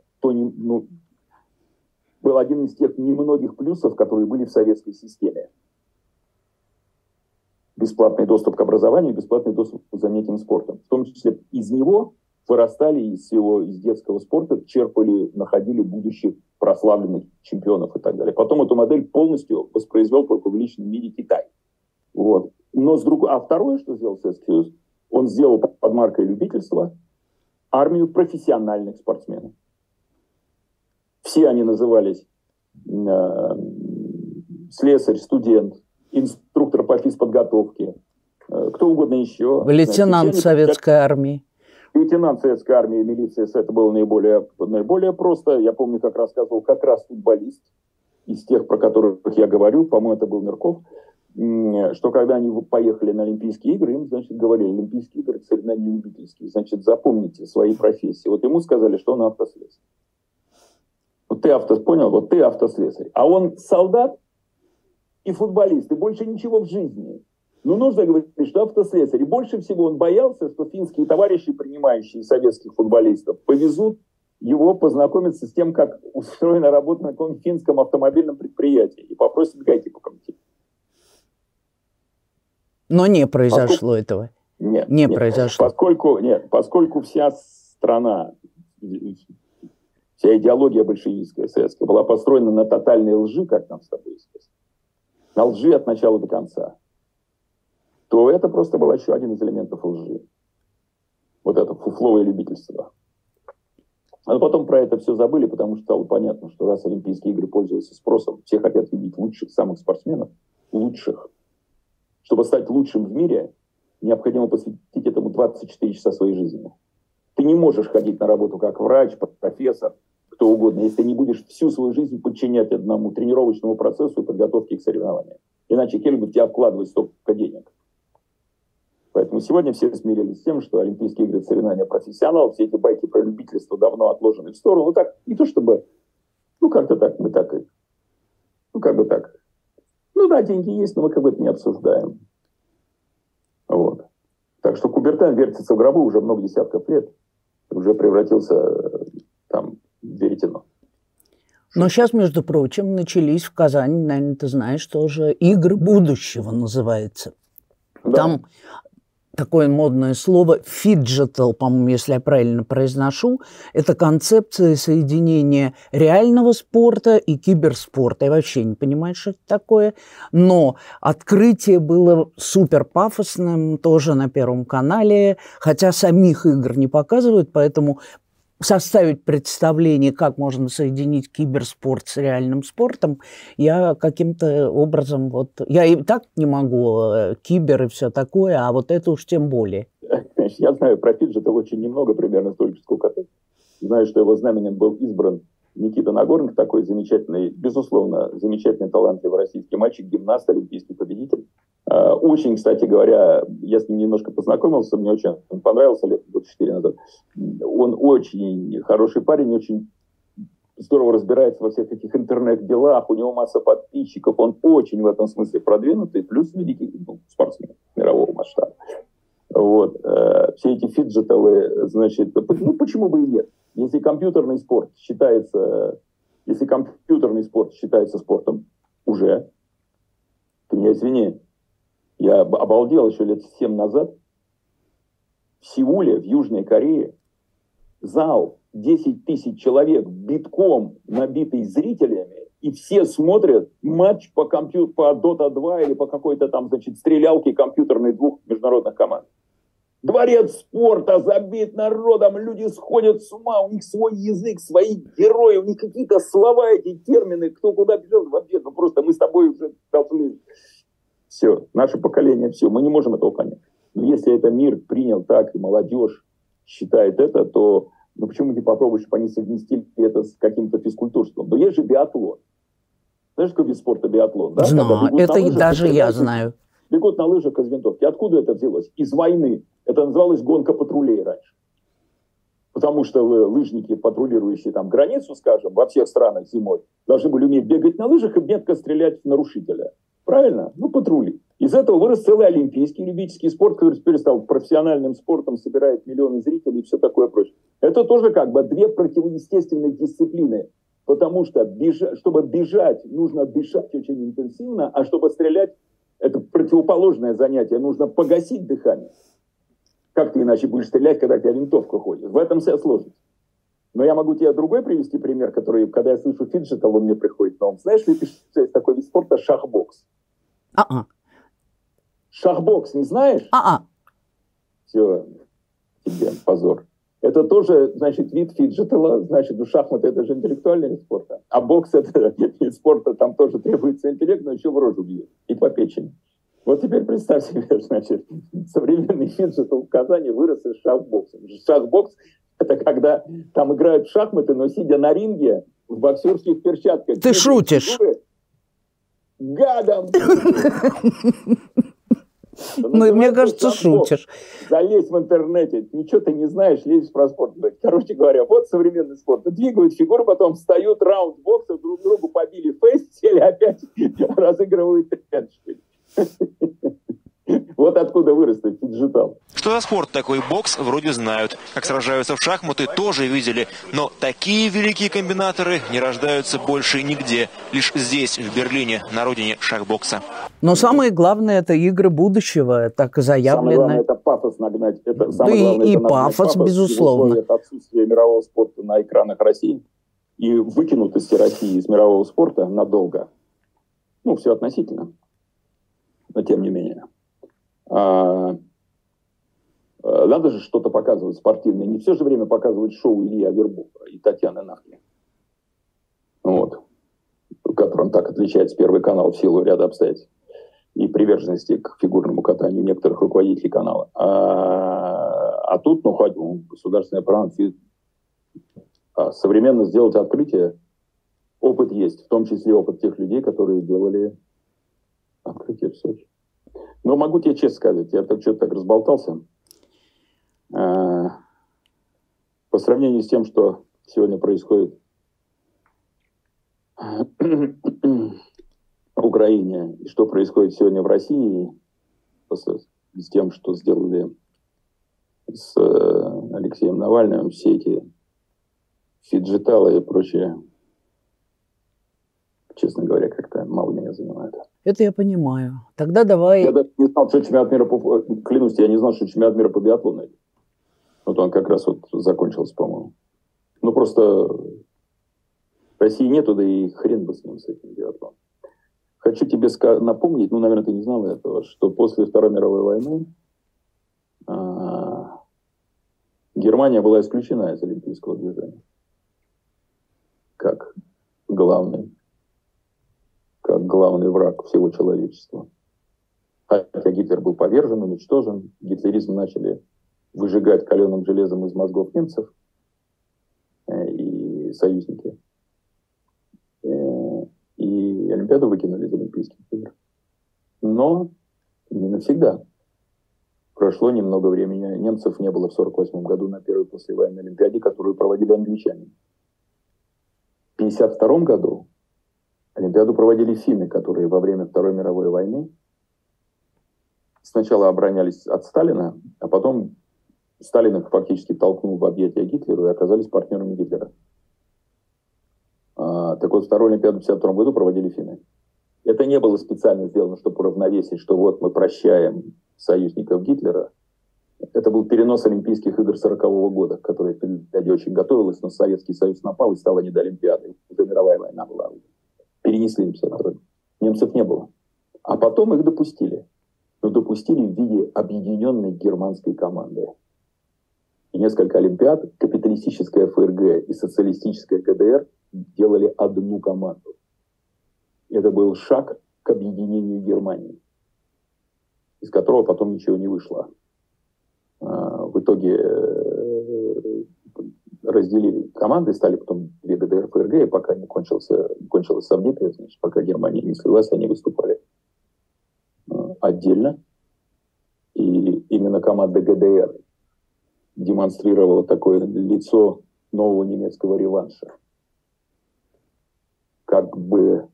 один из тех немногих плюсов, которые были в советской системе. Бесплатный доступ к образованию, бесплатный доступ к занятиям спортом. В том числе из него вырастали, из детского спорта черпали, находили будущих прославленных чемпионов и так далее. Потом эту модель полностью воспроизвел только в личном мире Китай. Вот. А второе, что сделал Советский Союз, он сделал под маркой любительства армию профессиональных спортсменов. Все они назывались слесарь, студент, инструктор по физподготовке, кто угодно еще. Лейтенант советской армии. Лейтенант советской армии, милиции, это было наиболее просто. Я помню, как рассказывал как раз футболист из тех, про которых я говорю, по-моему, это был Нырков, что когда они поехали на Олимпийские игры, им, говорили, Олимпийские игры — это соревнования любительские, запомните свои профессии. Вот ему сказали, что он автослесарь. Ты автослесарь. А он солдат и футболист, и больше ничего в жизни. Ну, нужно говорить, что автослесарь. И больше всего он боялся, что финские товарищи, принимающие советских футболистов, повезут его познакомиться с тем, как устроена работа на каком-нибудь финском автомобильном предприятии, и попросят гайки покрутить. Но не произошло этого. Нет, не произошло. Поскольку вся страна, вся идеология большевистская, советская, была построена на тотальной лжи, как нам с тобой известно, на лжи от начала до конца, то это просто был еще один из элементов лжи. Вот это фуфловое любительство. А потом про это все забыли, потому что стало понятно, что раз Олимпийские игры пользуются спросом, все хотят видеть лучших, самых спортсменов, лучших. Чтобы стать лучшим в мире, необходимо посвятить этому 24 часа своей жизни. Ты не можешь ходить на работу как врач, профессор, кто угодно, если ты не будешь всю свою жизнь подчинять одному тренировочному процессу и подготовке к соревнованиям. Иначе кем бы в тебя вкладывать столько денег. Поэтому сегодня все смирились с тем, что Олимпийские игры — соревнования профессионалов, все эти байки про любительство давно отложены в сторону. Ну так, не то чтобы, как-то так, мы так, как бы так. Ну да, деньги есть, но мы как бы это не обсуждаем. Вот. Так что Кубертен вертится в гробу уже много десятков лет, уже превратился там в веретено. Но сейчас, между прочим, начались в Казани, наверное, ты знаешь, тоже «Игры будущего» называется. Да. Там такое модное слово «фиджитал», по-моему, если я правильно произношу, это концепция соединения реального спорта и киберспорта. Я вообще не понимаю, что это такое. Но открытие было супер пафосным, тоже на Первом канале, хотя самих игр не показывают, поэтому составить представление, как можно соединить киберспорт с реальным спортом, я каким-то образом, я и так не могу, кибер и все такое, а вот это уж тем более. Я знаю про фиджитал очень немного, примерно столько, сколько ты. Знаю, что его знаменем был избран Никита Нагорных, такой замечательный, безусловно, замечательный, талантливый российский мальчик, гимнаст, олимпийский победитель. Очень, кстати говоря, я с ним немножко познакомился, мне очень понравился лет 4 назад. Он очень хороший парень, очень здорово разбирается во всех этих интернет-делах, у него масса подписчиков, он очень в этом смысле продвинутый, плюс великий спортсмен мирового масштаба. Вот. Все эти фиджиталы, значит, почему бы и нет? Если компьютерный спорт считается спортом уже, ты меня извини, я обалдел еще лет 7 назад. В Сеуле, в Южной Корее, зал 10 тысяч человек, битком набитый зрителями, и все смотрят матч по Dota 2 или по какой-то там, значит, стрелялке компьютерной двух международных команд. Дворец спорта забит народом, люди сходят с ума, у них свой язык, свои герои, у них какие-то слова, эти термины, кто куда бежал, вообще, просто мы с тобой уже должны... Все, наше поколение, все, мы не можем этого понять. Но если это мир принял так, и молодежь считает это, то почему не попробовать, чтобы они совместили это с каким-то физкультурством? Но есть же биатлон. Знаешь, какой вид спорта биатлон? Да? Знаю, это лыжах, даже я знаю. Бегут на лыжах из винтовки. Откуда это взялось? Из войны. Это называлось гонка патрулей раньше. Потому что лыжники, патрулирующие там границу, скажем, во всех странах зимой, должны были уметь бегать на лыжах и метко стрелять в нарушителя. Правильно? Патрули. Из этого вырос целый олимпийский любительский спорт, который теперь стал профессиональным спортом, собирает миллионы зрителей и все такое прочее. Это тоже как бы две противоестественных дисциплины. Потому что, чтобы бежать, нужно дышать очень интенсивно, а чтобы стрелять, это противоположное занятие, нужно погасить дыхание. Как ты иначе будешь стрелять, когда у тебя винтовка ходит? В этом вся сложность. Но я могу тебе другой привести пример, который, когда я слышу фиджитал, он мне приходит на ум. Знаешь ли ты, что есть такой вид спорта шахбокс? Шахбокс не знаешь? Все, тебе позор. Это тоже, значит, вид фиджитала, значит, шахматы — это же интеллектуальный вид спорта. А бокс — это вид спорта, там тоже требуется интеллект, но еще в рожу бьют и по печени. Вот теперь представь себе, значит, современный фиджитал в Казани вырос из шахбокса. Шахбокс — это когда там играют в шахматы, но сидя на ринге в боксерских перчатках. Ты шутишь? Гадом! Ну, мне кажется, шутишь. Залезь в интернете, ничего ты не знаешь, лезешь про спорт. Короче говоря, вот современный спорт. Двигают фигуры, потом встают, раунд бокса, друг другу побили фейс, сели опять, разыгрывают реванш. Вот откуда вырос фиджитал. Что за спорт такой бокс, вроде знают. Как сражаются в шахматы, тоже видели. Но такие великие комбинаторы не рождаются больше нигде. Лишь здесь, в Берлине, на родине шахбокса. Но самое главное, это игры будущего, так и заявлено. Самое главное, это пафос нагнать. Это Да самое главное, и это пафос, безусловно. В условиях отсутствия мирового спорта на экранах России и выкинутости России из мирового спорта надолго. Ну, все относительно. Но тем не менее. Надо же что-то показывать спортивное. Не все же время показывать шоу Ильи Авербуха и Татьяны Навки. Вот. Которым так отличается Первый канал в силу ряда обстоятельств и приверженности к фигурному катанию некоторых руководителей канала. А тут, ну, хоть государственное право современно сделать открытие. Опыт есть, в том числе опыт тех людей, которые делали открытие в Сочи. Но могу тебе честно сказать, я так что-то так разболтался. По сравнению с тем, что сегодня происходит в Украине и что происходит сегодня в России, с тем, что сделали с Алексеем Навальным, все эти фиджиталы и прочее, честно говоря, как-то мало меня занимает. Это я понимаю. Тогда давай... Я даже не знал, что чемпионат мира по... Клянусь, я не знал, что чемпионат мира по биатлону. Вот он как раз вот закончился, по-моему. Ну, просто России нету, да и хрен бы с ним, с этим биатлоном. Хочу тебе напомнить, ну, наверное, ты не знал этого, что после Второй мировой войны Германия была исключена из олимпийского движения. Как главный враг всего человечества. Хотя Гитлер был повержен, уничтожен, гитлеризм начали выжигать каленым железом из мозгов немцев и союзники. И Олимпиаду выкинули из Олимпийских игр. Но не навсегда. Прошло немного времени. Немцев не было в 1948 году на первой послевоенной Олимпиаде, которую проводили англичане. В 1952 году Олимпиаду проводили финны, которые во время Второй мировой войны сначала оборонялись от Сталина, а потом Сталин их фактически толкнул в объятия Гитлеру и оказались партнерами Гитлера. Так вот, Вторую Олимпиаду в 1952 году проводили финны. Это не было специально сделано, чтобы уравновесить, что вот мы прощаем союзников Гитлера. Это был перенос Олимпийских игр 1940 года, к которой Финляндия очень готовилась, но Советский Союз напал и стало не до Олимпиады. Уже мировая война была. Перенесли в 1952. Немцев не было. А потом их допустили. Но допустили в виде объединенной германской команды. И несколько Олимпиад капиталистическая ФРГ и социалистическая ГДР делали одну команду. Это был шаг к объединению Германии, из которого потом ничего не вышло. В итоге разделили команды, стали потом две ГДР, ФРГ, и пока не кончилось Совдепия, значит, пока Германия не слилась, они выступали отдельно. И именно команда ГДР демонстрировала такое лицо нового немецкого реванша. Как бы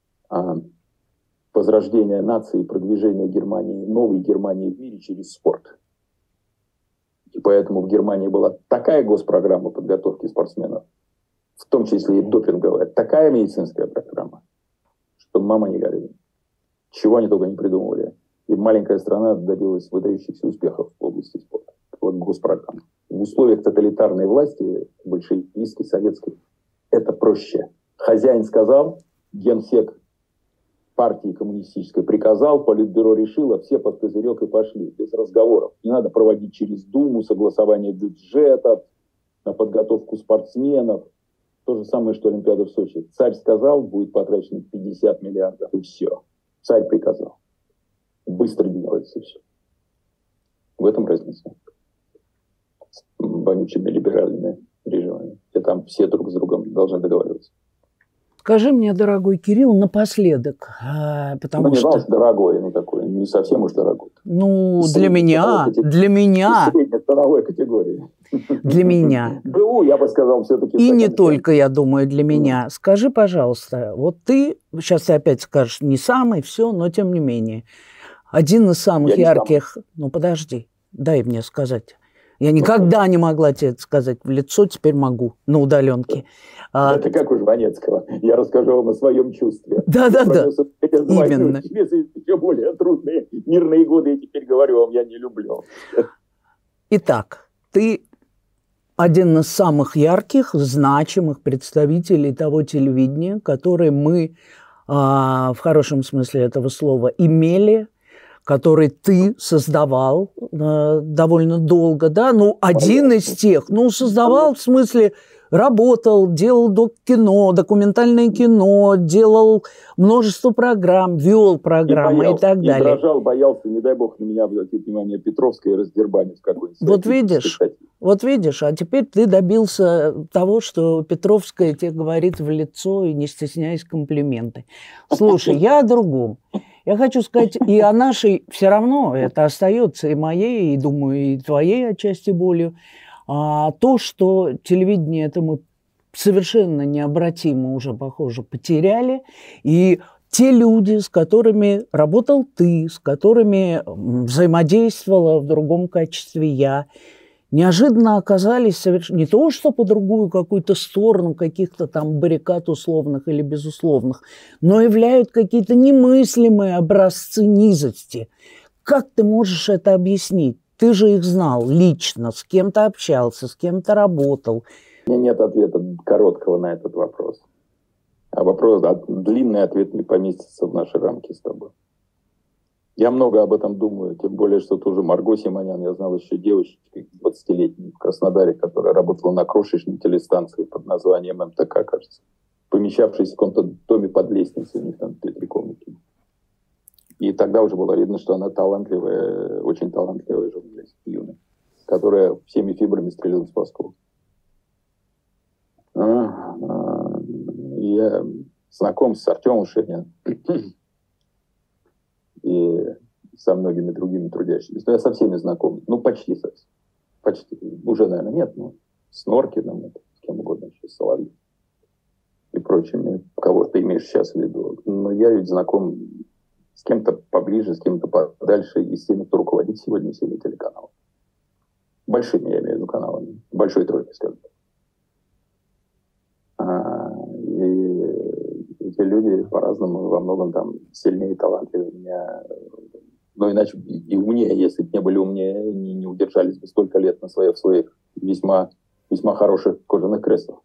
возрождение нации, продвижение Германии, новой Германии в мире через спорт. И поэтому в Германии была такая госпрограмма подготовки спортсменов, в том числе и допинговая, такая медицинская программа, что мама не горюй. Чего они только не придумывали. И маленькая страна добилась выдающихся успехов в области спорта. Вот госпрограмма. В условиях тоталитарной власти, большевистской, советской, это проще. Хозяин сказал, генсек партии коммунистической приказал, политбюро решило, все под козырек и пошли, без разговоров. Не надо проводить через Думу, согласование бюджетов, на подготовку спортсменов. То же самое, что Олимпиада в Сочи. Царь сказал, будет потрачено 50 миллиардов, и все. Царь приказал. Быстро делается все. В этом разница с вонючими либеральными режимами, где там все друг с другом должны договариваться. Скажи мне, дорогой Кирилл, напоследок, потому не что... знал, дорогой, ну такой, не совсем уж дорогой. Ну, для меня... Средней ценовой категории. Для меня. БУ, я бы сказал, все-таки... И не только, я думаю, для меня. Скажи, пожалуйста, вот ты, сейчас ты опять скажешь, не самый, все, но тем не менее, Один из самых ярких... Ну, подожди, дай мне сказать. Я никогда не могла тебе это сказать в лицо, теперь могу, на удаленке. Это как у Жванецкого. Я расскажу вам о своем чувстве. Да-да-да, именно. Еще более трудные мирные годы, я теперь говорю вам, я не люблю. Итак, ты один из самых ярких, значимых представителей того телевидения, которое мы, в хорошем смысле этого слова, имели, который ты создавал довольно долго, да? Ну, один из тех, ну, создавал, в смысле, работал, делал кино, документальное кино, делал множество программ, вел программы и так далее. И дрожал, боялся, не дай бог на меня обратит внимание Петровская и раздербанит какой-нибудь. Вот видишь, а теперь ты добился того, что Петровская тебе говорит в лицо и не стесняясь комплименты. Слушай, я о другом. Я хочу сказать и о нашей, все равно это остается и моей, и, думаю, и твоей отчасти болью, то, что телевидение это мы совершенно необратимо уже, похоже, потеряли, и те люди, с которыми работал ты, с которыми взаимодействовала в другом качестве я, неожиданно оказались совершенно не то, что по другую какую-то сторону каких-то там баррикад условных или безусловных, но являют какие-то немыслимые образцы низости. Как ты можешь это объяснить? Ты же их знал лично, с кем-то общался, с кем-то работал. У меня нет ответа короткого на этот вопрос. Длинный ответ не поместится в наши рамки с тобой. Я много об этом думаю, тем более, что тоже Марго Симонян, я знал еще девочку 20-летней в Краснодаре, которая работала на крошечной телестанции под названием МТК, кажется, помещавшись в каком-то доме под лестницей, у них там 2-3 комнаты. И тогда уже было видно, что она талантливая, очень талантливая журналист, юная, которая всеми фибрами стреляла в Москву. Я знаком с Артемом Шениным и со многими другими трудящимися. Я со всеми знаком. Ну, почти со всеми. Почти. Уже, наверное, нет, но с Норкиным, с кем угодно еще, с Соловьевым и прочими, кого ты имеешь сейчас в виду. Но я ведь знаком с кем-то поближе, с кем-то подальше, и с теми, кто руководит сегодня всеми телеканалами. Большими, я имею в виду, каналами. Большой тройки, скажем так. И эти люди по-разному, во многом там сильнее и талантливее меня. Но иначе и умнее, если бы не были умнее, они не удержались бы столько лет в своих весьма, весьма хороших кожаных креслах.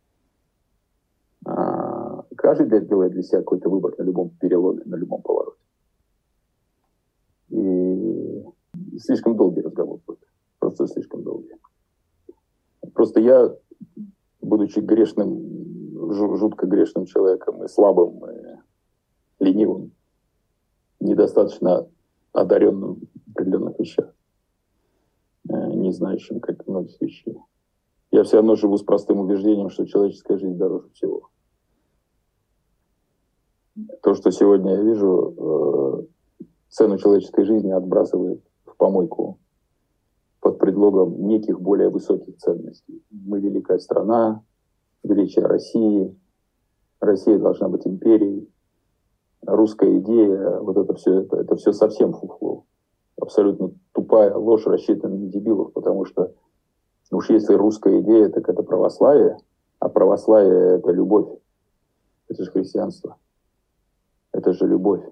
Каждый делает для себя какой-то выбор на любом переломе, на любом повороте. И слишком долгий разговор будет. Просто слишком долгий. Просто я, будучи грешным, жутко грешным человеком, и слабым, и ленивым, недостаточно одаренным в определенных вещах, не знающим, как многих вещей. Я все равно живу с простым убеждением, что человеческая жизнь дороже всего. То, что сегодня я вижу, цену человеческой жизни отбрасывает в помойку под предлогом неких более высоких ценностей. Мы великая страна, величие России, Россия должна быть империей, русская идея, вот это все совсем фуфло. Абсолютно тупая ложь, рассчитанная на дебилов, потому что уж если русская идея, так это православие, а православие — это любовь, это же христианство, это же любовь.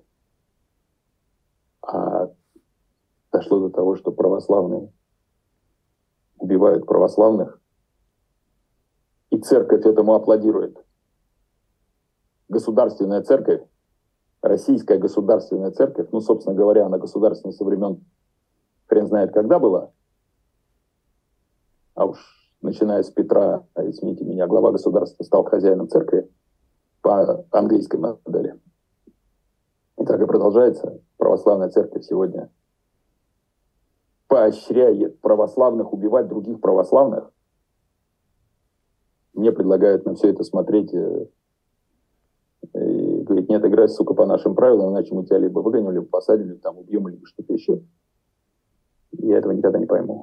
А дошло до того, что православные убивают православных, и церковь этому аплодирует. Государственная церковь, российская государственная церковь, ну, собственно говоря, она государственная со времен хрен знает когда была, а уж начиная с Петра, извините меня, глава государства стал хозяином церкви по английской модели. И так и продолжается. Православная церковь сегодня поощряет православных убивать других православных. Мне предлагают на все это смотреть и говорить: нет, играй, сука, по нашим правилам, иначе мы тебя либо выгоним, либо посадим, либо там убьем, либо что-то еще. Я этого никогда не пойму.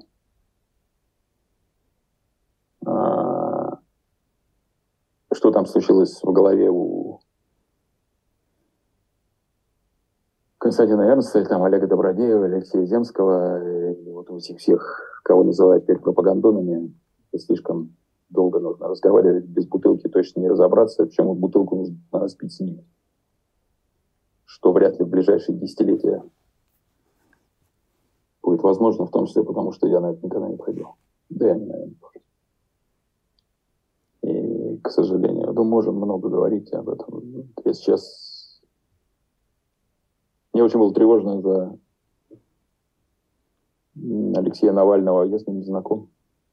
Что там случилось в голове у Константина Эрнста, там Олега Добродеева, Алексея Земского, и вот этих всех, кого называют теперь пропагандонами, слишком долго нужно разговаривать, без бутылки точно не разобраться, причем бутылку нужно разбить с ними, что вряд ли в ближайшие десятилетия будет возможно, в том числе потому, что я на это никогда не ходил. Да и они, наверное, тоже. И, к сожалению, мы можем много говорить об этом. Я сейчас... Мне очень было тревожно за Алексея Навального, я с ним не знаком.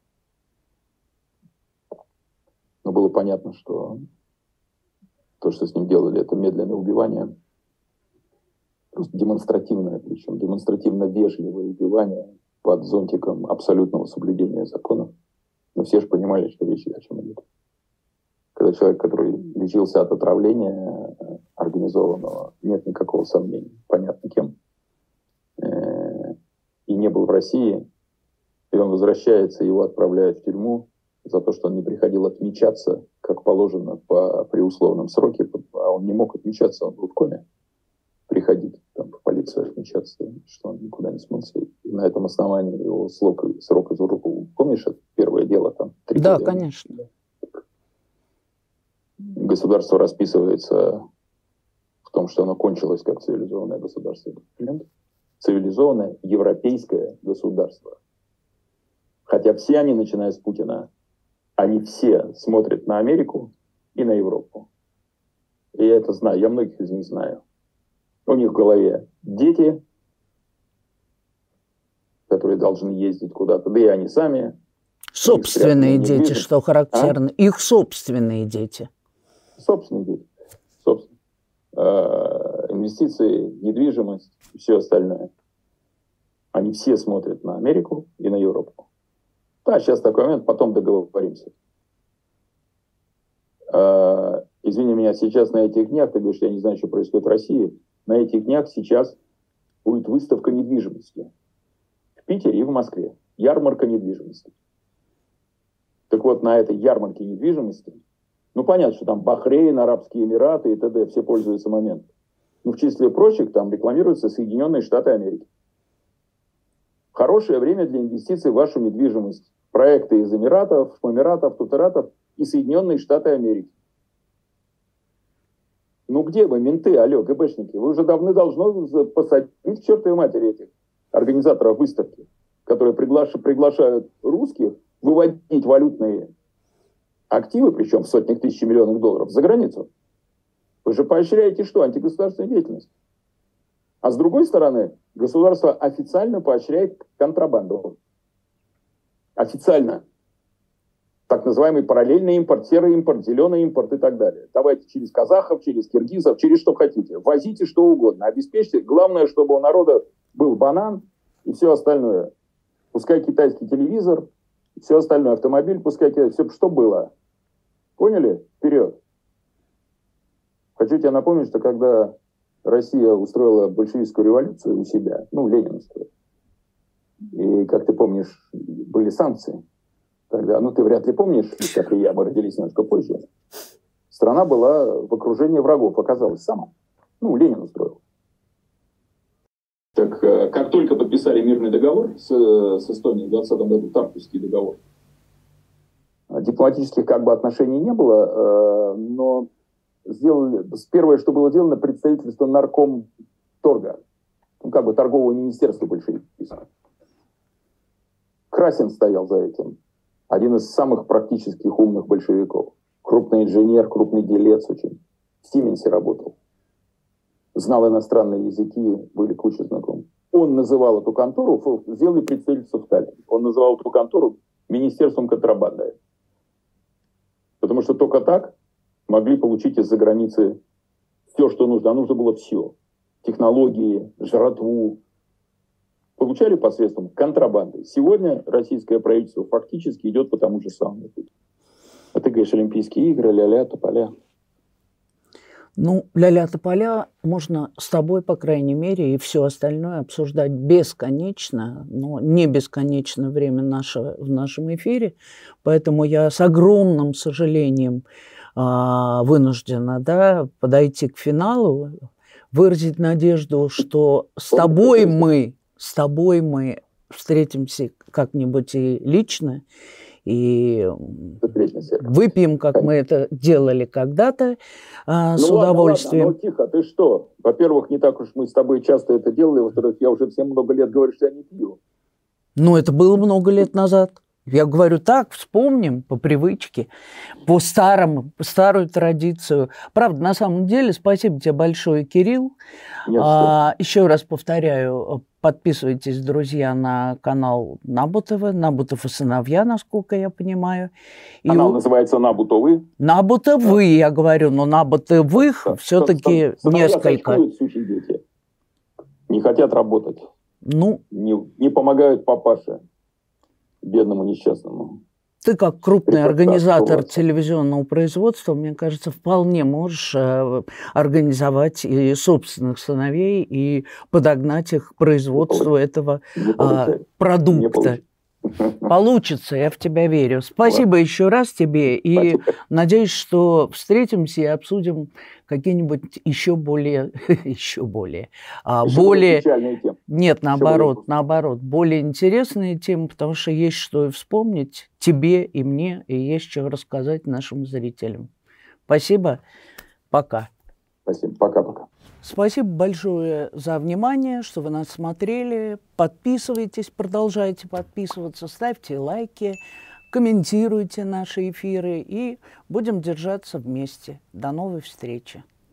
Но было понятно, что то, что с ним делали, это медленное убивание. Просто демонстративное, причем демонстративно вежливое убивание под зонтиком абсолютного соблюдения законов. Но все же понимали, что речь о чем идет. Когда человек, который лечился от отравления организованного, нет никакого сомнения, понятно кем, и не был в России, и он возвращается, его отправляют в тюрьму за то, что он не приходил отмечаться, как положено при условном сроке, а он не мог отмечаться, он был в коме. Приходить там, в полицию отмечаться, что он никуда не смылся. И на этом основании его срок из рук. Помнишь, это первое дело там? 3 года. Да, конечно. Государство расписывается в том, что оно кончилось как цивилизованное государство. Цивилизованное европейское государство. Хотя все они, начиная с Путина, они все смотрят на Америку и на Европу. И я это знаю, я многих из них знаю. У них в голове дети, которые должны ездить куда-то, да и они сами. Собственные дети, что характерно. Их собственные дети. Собственные дети. Собственно. Инвестиции, недвижимость и все остальное. Они все смотрят на Америку и на Европу. Да, сейчас такой момент, потом договоримся. Извини меня, сейчас на этих днях, ты говоришь, я не знаю, что происходит в России, на этих днях сейчас будет выставка недвижимости. В Питере и в Москве. Ярмарка недвижимости. Так вот, на этой ярмарке недвижимости, ну, понятно, что там Бахрейн, Арабские Эмираты и т.д. все пользуются моментом. Но в числе прочих там рекламируются Соединенные Штаты Америки. Хорошее время для инвестиций в вашу недвижимость. Проекты из Эмиратов, Тутаратов и Соединенные Штаты Америки. Ну где вы, менты, алло, ГБшники? Вы уже давно должны посадить к чертовой матери этих организаторов выставки, которые приглашают русских выводить валютные активы, причем в сотнях тысяч и миллионах долларов, за границу. Вы же поощряете что? Антигосударственную деятельность. А с другой стороны, государство официально поощряет контрабанду. Официально. Так называемый параллельный импорт, серый импорт, зеленый импорт и так далее. Давайте через казахов, через киргизов, через что хотите. Возите что угодно. Обеспечьте. Главное, чтобы у народа был банан и все остальное. Пускай китайский телевизор, все остальное, автомобиль, пускай все, что было. Поняли? Вперед. Хочу тебе напомнить, что когда Россия устроила большевистскую революцию у себя, ну, Ленин устроил, и, как ты помнишь, были санкции. Тогда, ну, ты вряд ли помнишь, как и я, мы родились немножко позже. Страна была в окружении врагов, оказалась сама. Ну, Ленин устроил. Так, как только подписали мирный договор с Эстонией в 2020 году, Тартусский договор, дипломатических как бы отношений не было, но первое, что было сделано, представительство наркомторга, ну, как бы торгового министерства большевистского. Красин стоял за этим. Один из самых практических умных большевиков. Крупный инженер, крупный делец очень. В Сименсе работал. Знал иностранные языки, были куча знакомых. Он называл эту контору, сделали представительство в Таллине. Он называл эту контору Министерством контрабанды. Потому что только так могли получить из-за границы все, что нужно. А нужно было все. Технологии, жратву. Получали посредством контрабанды. Сегодня российское правительство фактически идет по тому же самому пути. А ты говоришь, Олимпийские игры, ля-ля, тополя. Ну, ля-ля, тополя можно с тобой, по крайней мере, и все остальное обсуждать бесконечно, но не бесконечно время в нашем эфире. Поэтому я с огромным сожалением вынуждена подойти к финалу. выразить надежду, что с тобой мы встретимся как-нибудь и лично, и выпьем, как мы это делали когда-то, с удовольствием. Ладно, тихо, ты что? Во-первых, не так уж мы с тобой часто это делали, во-вторых, я уже всем много лет говорю, что я не пью. Ну, это было много лет назад. Я говорю так, вспомним по привычке, по старую традицию. Правда, на самом деле, спасибо тебе большое, Кирилл. Еще раз повторяю, подписывайтесь, друзья, на канал Набутова, Набутов и сыновья, насколько я понимаю. Канал называется Набутовы. Набутовы, я говорю, но Набутовых все-таки несколько. Дети. Не хотят работать. Ну, не помогают папаше. Бедному несчастному. Ты, как крупный организатор телевизионного производства, мне кажется, вполне можешь организовать и собственных сыновей и подогнать их к производству этого продукта. Получится, я в тебя верю. Спасибо еще раз тебе. И надеюсь, что встретимся и обсудим какие-нибудь еще более... Нет, наоборот, более интересные темы, потому что есть что и вспомнить тебе и мне, и есть что рассказать нашим зрителям. Спасибо. Пока. Спасибо. Пока-пока. Спасибо большое за внимание, что вы нас смотрели. Подписывайтесь, продолжайте подписываться, ставьте лайки, комментируйте наши эфиры и будем держаться вместе. До новой встречи.